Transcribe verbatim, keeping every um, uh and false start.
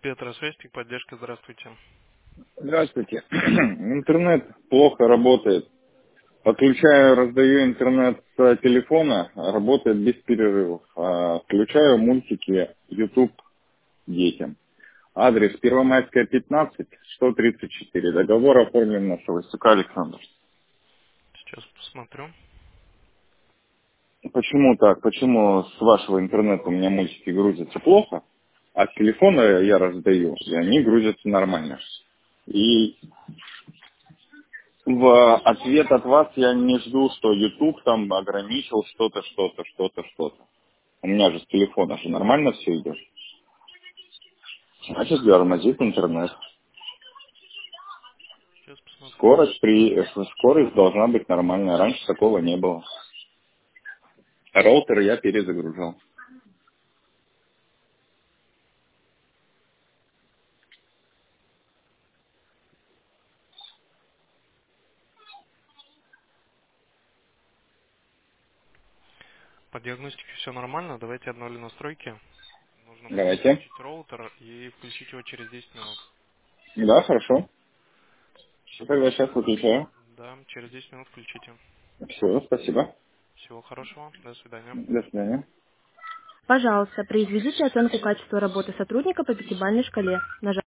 Петросвязь, техподдержка, здравствуйте. Здравствуйте. Интернет плохо работает. Подключаю, раздаю интернет с телефона, работает без перерывов. А Включаю мультики YouTube детям. Адрес Первомайская, пятнадцать, сто тридцать четыре. Договор оформлен на Солостюка Александр. Сейчас посмотрю. Почему так? Почему с вашего интернета у меня мультики грузятся плохо, а с телефона я раздаю, и они грузятся нормально? И в ответ от вас я не жду, что YouTube там ограничил что-то, что-то, что-то, что-то. У меня же с телефона же нормально все идет. Значит, тормозит интернет. Сейчас посмотрю. Скорость при э, скорость должна быть нормальная. Раньше такого не было. Роутер я перезагружал. По диагностике все нормально. Давайте обновлю настройки. Нужно будет Давайте. включить роутер и включить его через десять минут. Да, хорошо. Все, тогда сейчас выключаю. Да, через десять минут включите. Все, спасибо. Всего хорошего. До свидания. До свидания. Пожалуйста, произведите оценку качества работы сотрудника по пятибалльной шкале. Нажав